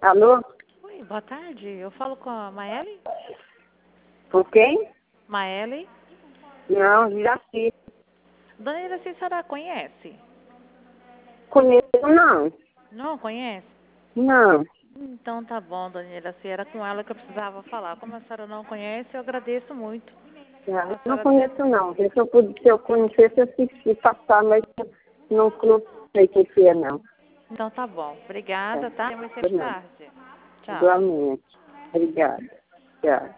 Alô? Oi, boa tarde. Eu falo com a Maeli? Com quem? Maeli? Não, Jiraci. Dona Iraci, a senhora conhece? Conheço não. Não conhece? Não. Então tá bom, Dona Iraci. Era com ela que eu precisava falar. Como a senhora não conhece, eu agradeço muito. Eu A não senhora conheço não. Se eu conhecesse, eu assisti passar, mas não sei o que é não. Então tá bom. Obrigada, tá? Até mais Não. tarde. Tchau. Igualmente. Obrigada. Tchau.